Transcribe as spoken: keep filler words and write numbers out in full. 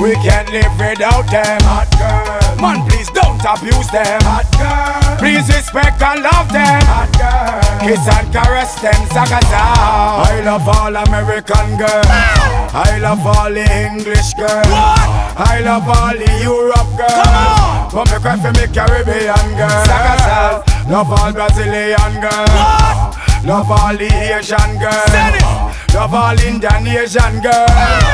We can't live without them. Hot girl, man, please don't abuse them. Hot girl, please respect and love them. Hot girl, kiss and caress them. Zagaza. I love all American girls. I love all the English girls. I love all the Europe girls. But me cry for me Caribbean girls. Zagaza. Love all Brazilian girls. Love all the Asian girls. Love all Indonesian girls.